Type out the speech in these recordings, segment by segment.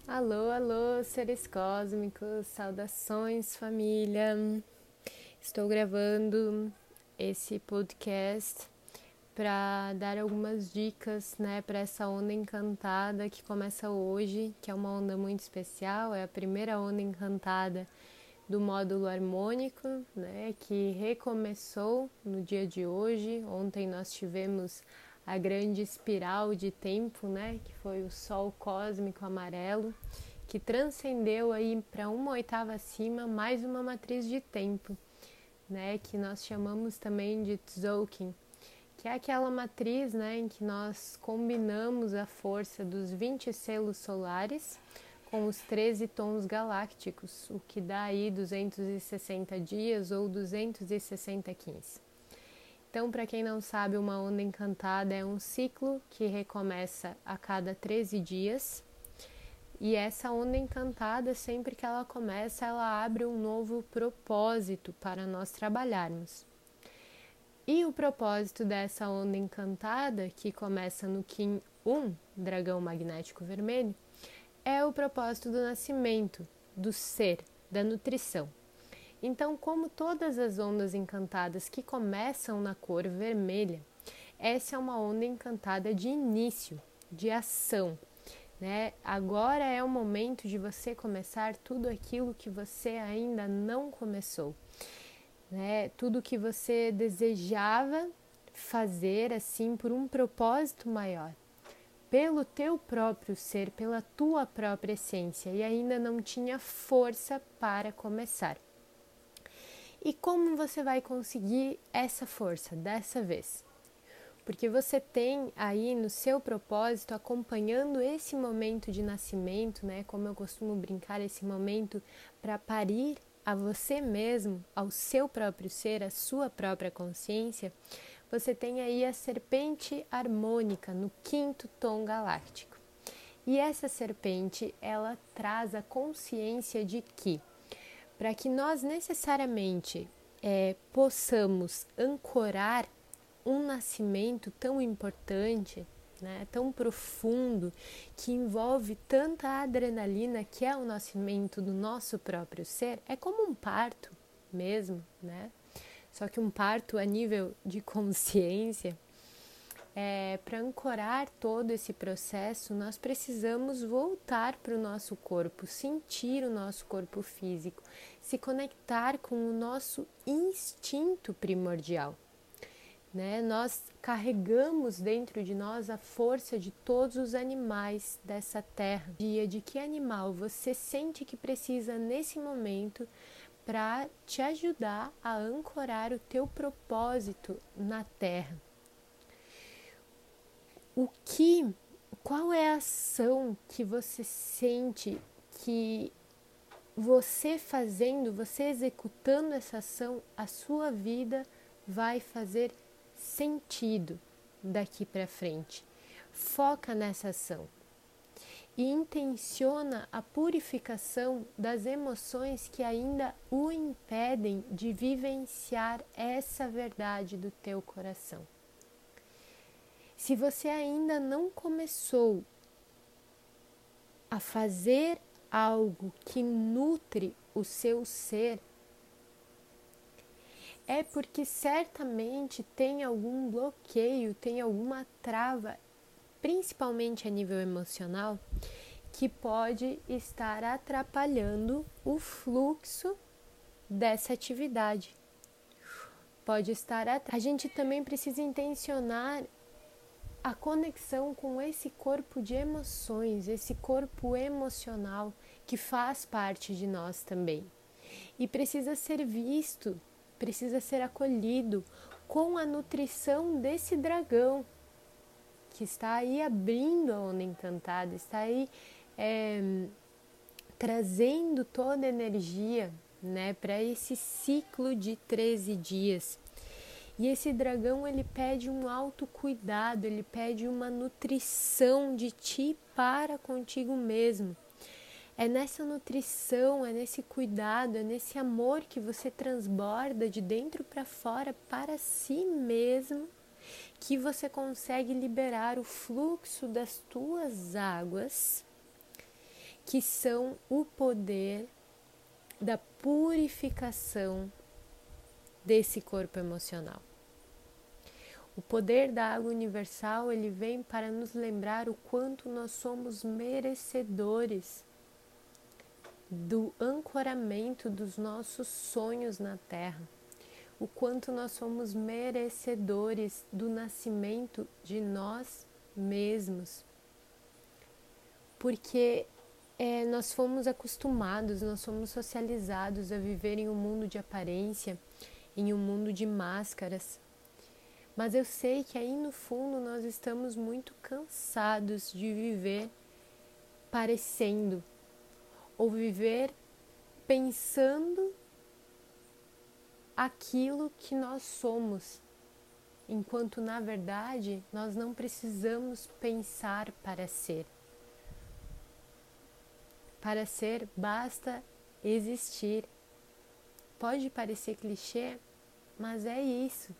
Alô, alô, seres cósmicos, saudações, família. Estou gravando esse podcast para dar algumas dicas, para essa onda encantada que começa hoje, que é uma onda muito especial, é a primeira onda encantada do módulo harmônico, que recomeçou no dia de hoje. Ontem nós tivemos a grande espiral de tempo, que foi o Sol cósmico amarelo, que transcendeu aí para uma oitava acima mais uma matriz de tempo, que nós chamamos também de Tzolk'in, que é aquela matriz, em que nós combinamos a força dos 20 selos solares com os 13 tons galácticos, o que dá aí 260 dias ou 260 quins. Então, para quem não sabe, uma onda encantada é um ciclo que recomeça a cada 13 dias. E essa onda encantada, sempre que ela começa, ela abre um novo propósito para nós trabalharmos. E o propósito dessa onda encantada, que começa no Kim 1, dragão magnético vermelho, é o propósito do nascimento, do ser, da nutrição. Então, como todas as ondas encantadas que começam na cor vermelha, essa é uma onda encantada de início, de ação. Agora é o momento de você começar tudo aquilo que você ainda não começou. Tudo que você desejava fazer assim por um propósito maior, pelo teu próprio ser, pela tua própria essência, e ainda não tinha força para começar. E como você vai conseguir essa força dessa vez? Porque você tem aí no seu propósito, acompanhando esse momento de nascimento, como eu costumo brincar, esse momento para parir a você mesmo, ao seu próprio ser, a sua própria consciência, você tem aí a serpente harmônica no 5º tom galáctico. E essa serpente, ela traz a consciência de que, para que nós necessariamente possamos ancorar um nascimento tão importante, tão profundo, que envolve tanta adrenalina, que é o nascimento do nosso próprio ser, é como um parto mesmo, Só que um parto a nível de consciência. Para ancorar todo esse processo, nós precisamos voltar para o nosso corpo, sentir o nosso corpo físico, se conectar com o nosso instinto primordial. Nós carregamos dentro de nós a força de todos os animais dessa terra. De que animal você sente que precisa nesse momento para te ajudar a ancorar o teu propósito na terra? Qual é a ação que você sente que você fazendo, você executando essa ação, a sua vida vai fazer sentido daqui para frente? Foca nessa ação e intenciona a purificação das emoções que ainda o impedem de vivenciar essa verdade do teu coração. Se você ainda não começou a fazer algo que nutre o seu ser, é porque certamente tem algum bloqueio, tem alguma trava, principalmente a nível emocional, que pode estar atrapalhando o fluxo dessa atividade. A gente também precisa intencionar a conexão com esse corpo de emoções, esse corpo emocional que faz parte de nós também. E precisa ser visto, precisa ser acolhido com a nutrição desse dragão que está aí abrindo a onda encantada, está aí trazendo toda a energia, para esse ciclo de 13 dias. E esse dragão, ele pede um autocuidado, ele pede uma nutrição de ti para contigo mesmo. É nessa nutrição, é nesse cuidado, é nesse amor que você transborda de dentro para fora para si mesmo, que você consegue liberar o fluxo das tuas águas, que são o poder da purificação desse corpo emocional. O poder da água universal, ele vem para nos lembrar o quanto nós somos merecedores do ancoramento dos nossos sonhos na Terra, o quanto nós somos merecedores do nascimento de nós mesmos, porque nós fomos acostumados, nós fomos socializados a viver em um mundo de aparência, em um mundo de máscaras. Mas eu sei que aí no fundo nós estamos muito cansados de viver parecendo, ou viver pensando aquilo que nós somos, enquanto na verdade nós não precisamos pensar para ser. Para ser basta existir. Pode parecer clichê, mas é isso.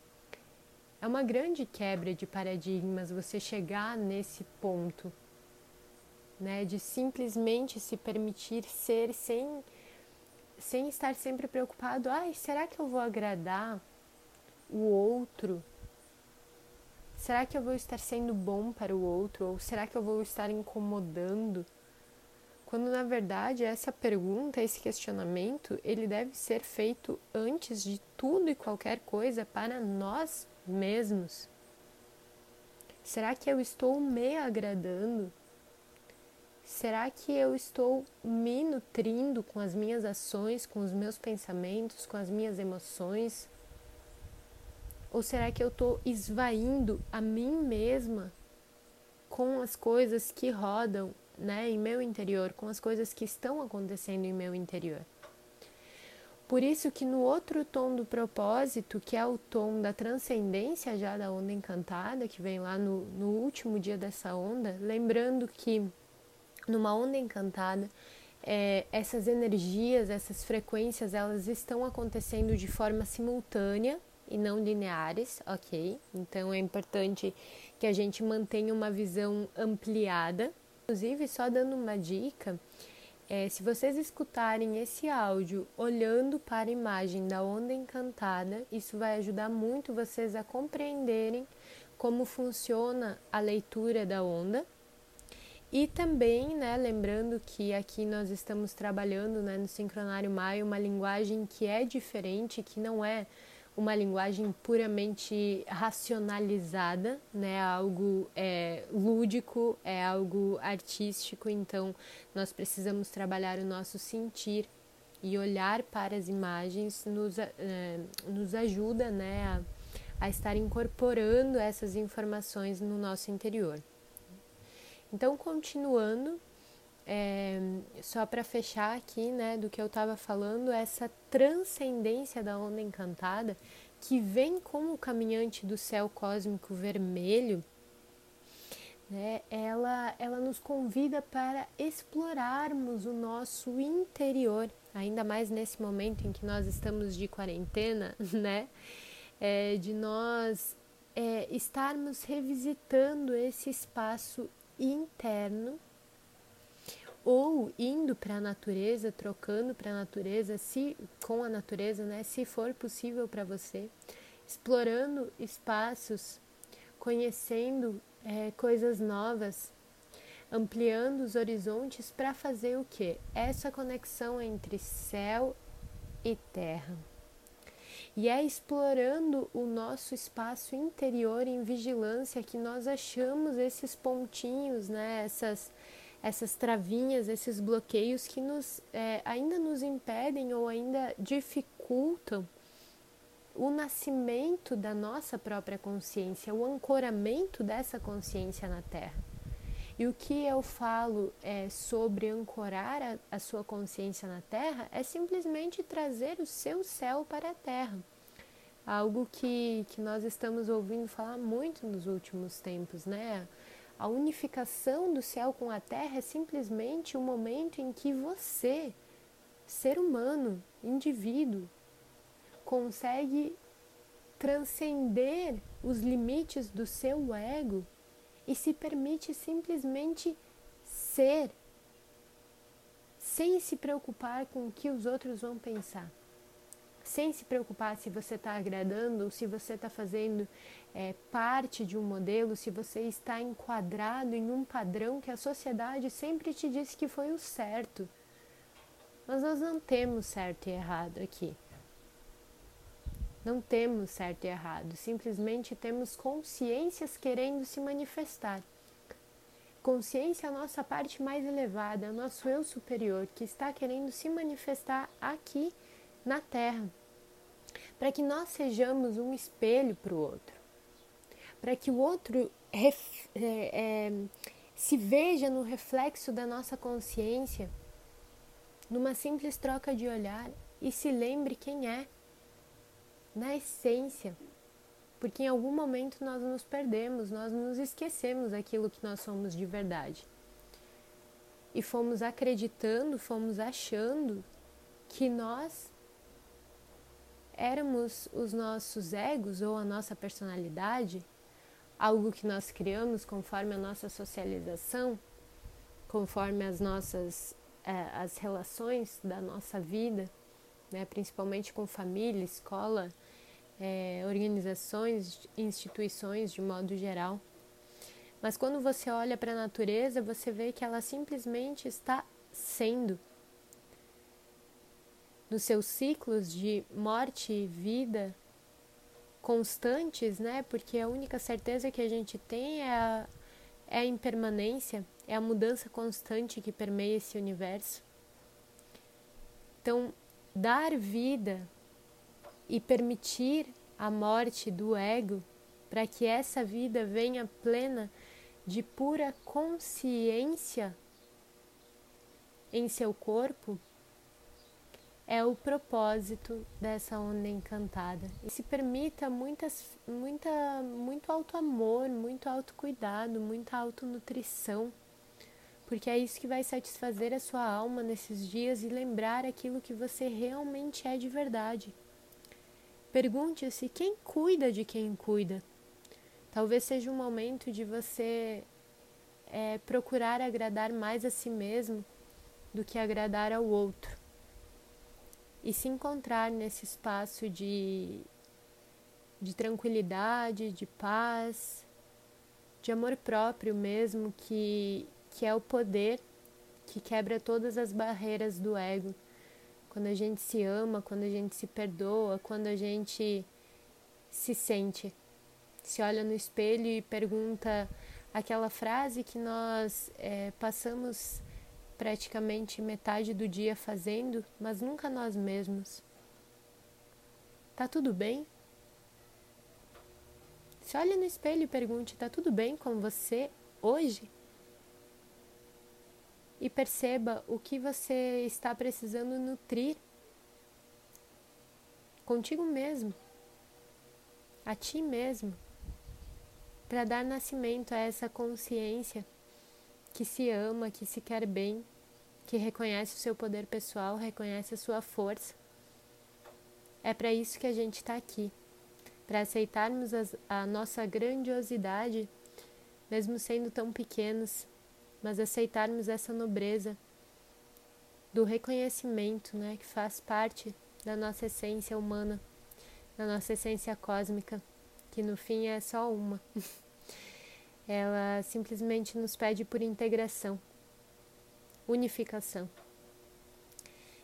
É uma grande quebra de paradigmas você chegar nesse ponto, né, de simplesmente se permitir ser sem estar sempre preocupado. Será que eu vou agradar o outro? Será que eu vou estar sendo bom para o outro? Ou será que eu vou estar incomodando? Quando na verdade essa pergunta, esse questionamento, ele deve ser feito antes de tudo e qualquer coisa para nós mesmos. Será que eu estou me agradando? Será que eu estou me nutrindo com as minhas ações, com os meus pensamentos, com as minhas emoções? Ou será que eu estou esvaindo a mim mesma com as coisas que rodam, né, em meu interior, com as coisas que estão acontecendo em meu interior? Por isso que no outro tom do propósito, que é o tom da transcendência já da onda encantada, que vem lá no último dia dessa onda, lembrando que numa onda encantada, essas energias, essas frequências, elas estão acontecendo de forma simultânea e não lineares, ok? Então é importante que a gente mantenha uma visão ampliada. Inclusive, só dando uma dica, se vocês escutarem esse áudio olhando para a imagem da onda encantada, isso vai ajudar muito vocês a compreenderem como funciona a leitura da onda. E também, né, lembrando que aqui nós estamos trabalhando, né, no Sincronário Maia uma linguagem que é diferente, que não é uma linguagem puramente racionalizada, né, algo lúdico, é algo artístico, então nós precisamos trabalhar o nosso sentir e olhar para as imagens nos ajuda, né, a estar incorporando essas informações no nosso interior. Então, continuando, só para fechar aqui, né, do que eu estava falando, essa transcendência da onda encantada, que vem como o caminhante do céu cósmico vermelho, né, ela nos convida para explorarmos o nosso interior, ainda mais nesse momento em que nós estamos de quarentena, né, de nós estarmos revisitando esse espaço interno, ou indo para a natureza, trocando para a natureza, com a natureza, né, se for possível para você, explorando espaços, conhecendo coisas novas, ampliando os horizontes para fazer o quê? Essa conexão entre céu e terra. E é explorando o nosso espaço interior em vigilância que nós achamos esses pontinhos, né, essas travinhas, esses bloqueios que ainda nos impedem ou ainda dificultam o nascimento da nossa própria consciência, o ancoramento dessa consciência na Terra. E o que eu falo sobre ancorar a sua consciência na Terra é simplesmente trazer o seu céu para a Terra. Algo que nós estamos ouvindo falar muito nos últimos tempos, né? A unificação do céu com a Terra é simplesmente o momento em que você, ser humano, indivíduo, consegue transcender os limites do seu ego e se permite simplesmente ser, sem se preocupar com o que os outros vão pensar. Sem se preocupar se você está agradando ou se você está fazendo parte de um modelo, se você está enquadrado em um padrão que a sociedade sempre te disse que foi o certo. Mas nós não temos certo e errado aqui. Não temos certo e errado, simplesmente temos consciências querendo se manifestar. Consciência é a nossa parte mais elevada, é o nosso eu superior, que está querendo se manifestar aqui na Terra, para que nós sejamos um espelho para o outro, para que o outro se veja no reflexo da nossa consciência, numa simples troca de olhar, e se lembre quem é, na essência, porque em algum momento nós nos perdemos, nós nos esquecemos daquilo que nós somos de verdade. E fomos acreditando, fomos achando que nós éramos os nossos egos ou a nossa personalidade, algo que nós criamos conforme a nossa socialização, conforme as relações da nossa vida, né, principalmente com família, escola, organizações, instituições de modo geral. Mas quando você olha para a natureza, você vê que ela simplesmente está sendo. Nos seus ciclos de morte e vida constantes, né? Porque a única certeza que a gente tem é a impermanência, é a mudança constante que permeia esse universo. Então, dar vida e permitir a morte do ego para que essa vida venha plena de pura consciência em seu corpo é o propósito dessa onda encantada. E se permita muito auto-amor, muito autocuidado, muita autonutrição, porque é isso que vai satisfazer a sua alma nesses dias e lembrar aquilo que você realmente é de verdade. Pergunte-se quem cuida de quem cuida. Talvez seja um momento de você procurar agradar mais a si mesmo do que agradar ao outro. E se encontrar nesse espaço de tranquilidade, de paz, de amor próprio mesmo, que é o poder que quebra todas as barreiras do ego. Quando a gente se ama, quando a gente se perdoa, quando a gente se sente, se olha no espelho e pergunta aquela frase que nós passamos praticamente metade do dia fazendo, mas nunca nós mesmos. Tá tudo bem? Se olha no espelho e pergunte, tá tudo bem com você hoje? E perceba o que você está precisando nutrir contigo mesmo, a ti mesmo, para dar nascimento a essa consciência que se ama, que se quer bem, que reconhece o seu poder pessoal, reconhece a sua força. É para isso que a gente está aqui, para aceitarmos a nossa grandiosidade, mesmo sendo tão pequenos, mas aceitarmos essa nobreza do reconhecimento, né, que faz parte da nossa essência humana, da nossa essência cósmica, que no fim é só uma. Ela simplesmente nos pede por integração, unificação.